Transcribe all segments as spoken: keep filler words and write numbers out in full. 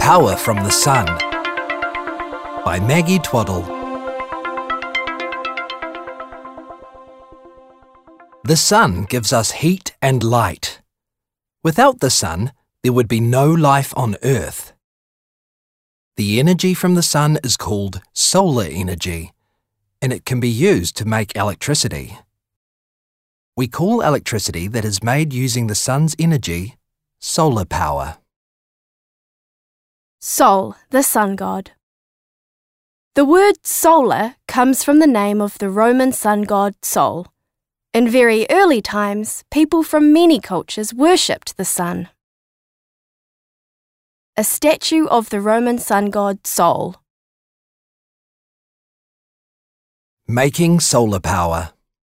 Power from the Sun by Maggie Twaddle. The sun gives us heat and light. Without the sun, there would be no life on Earth. The energy from the sun is called solar energy, and it can be used to make electricity. We call electricity that is made using the sun's energy solar power. Sol, the sun god. The word solar comes from the name of the Roman sun god Sol. In very early times, people from many cultures worshipped the sun. A statue of the Roman sun god Sol. Making solar power.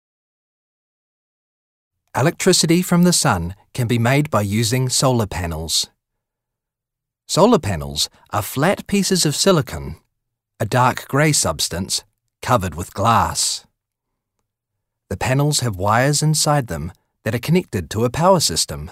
Electricity from the sun can be made by using solar panels. Solar panels are flat pieces of silicon, a dark grey substance, covered with glass. The panels have wires inside them that are connected to a power system.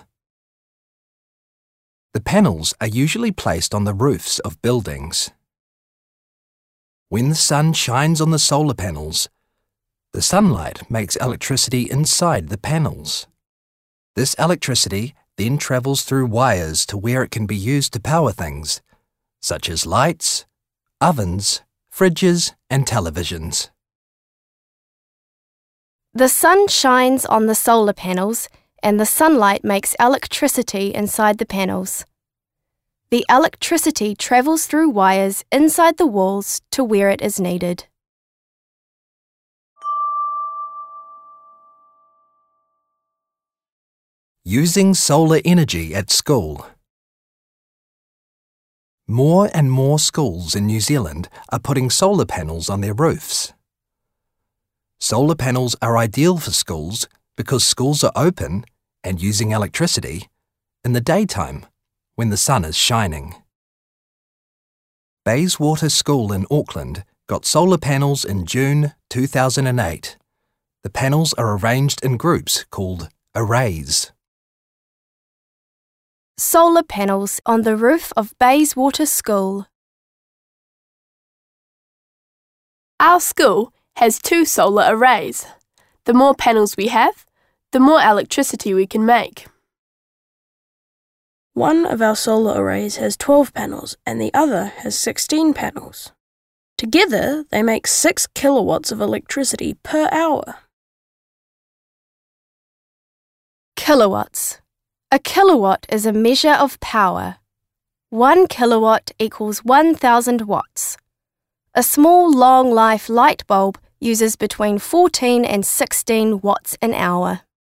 The panels are usually placed on the roofs of buildings. When the sun shines on the solar panels, the sunlight makes electricity inside the panels. This electricity then travels through wires to where it can be used to power things, such as lights, ovens, fridges, and televisions. The sun shines on the solar panels, and the sunlight makes electricity inside the panels. The electricity travels through wires inside the walls to where it is needed. Using solar energy at school. More and more schools in New Zealand are putting solar panels on their roofs. Solar panels are ideal for schools because schools are open and using electricity in the daytime when the sun is shining. Bayswater School in Auckland got solar panels in June two thousand eight. The panels are arranged in groups called arrays. Solar panels on the roof of Bayswater School. Our school has two solar arrays. The more panels we have, the more electricity we can make. One of our solar arrays has twelve panels and the other has sixteen panels. Together, they make six kilowatts of electricity per hour. Kilowatts. A kilowatt is a measure of power. One kilowatt equals one thousand watts. A small long-life light bulb uses between fourteen and sixteen watts an hour.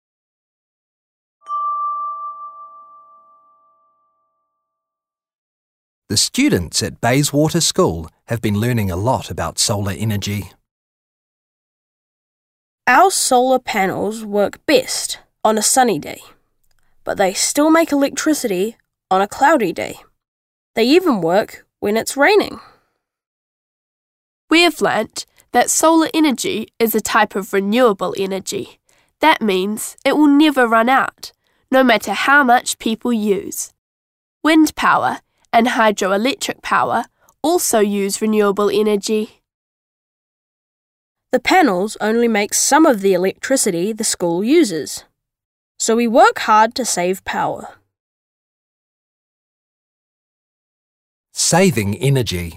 The students at Bayswater School have been learning a lot about solar energy. Our solar panels work best on a sunny day, but they still make electricity on a cloudy day. They even work when it's raining. We have learnt that solar energy is a type of renewable energy. That means it will never run out, no matter how much people use. Wind power and hydroelectric power also use renewable energy. The panels only make some of the electricity the school uses, so we work hard to save power. Saving energy.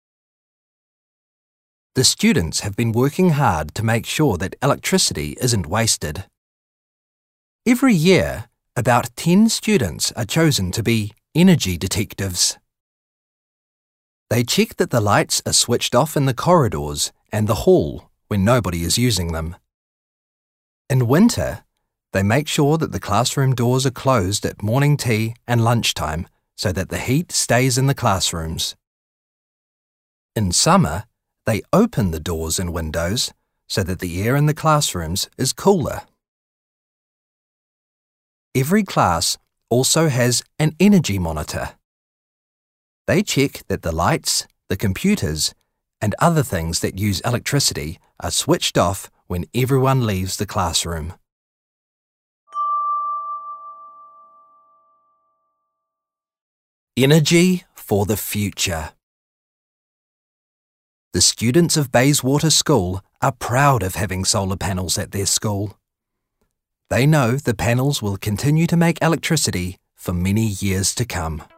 The students have been working hard to make sure that electricity isn't wasted. Every year, about ten students are chosen to be energy detectives. They check that the lights are switched off in the corridors and the hall when nobody is using them. In winter, they make sure that the classroom doors are closed at morning tea and lunchtime so that the heat stays in the classrooms. In summer, they open the doors and windows so that the air in the classrooms is cooler. Every class also has an energy monitor. They check that the lights, the computers, and other things that use electricity are switched off when everyone leaves the classroom. Energy for the future. The students of Bayswater School are proud of having solar panels at their school. They know the panels will continue to make electricity for many years to come.